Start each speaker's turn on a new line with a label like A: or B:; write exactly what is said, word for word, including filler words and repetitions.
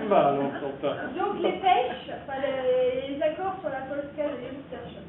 A: va alors, Quentin.
B: Donc les pêches, enfin les, les accords sur la Polska de Yaroslav.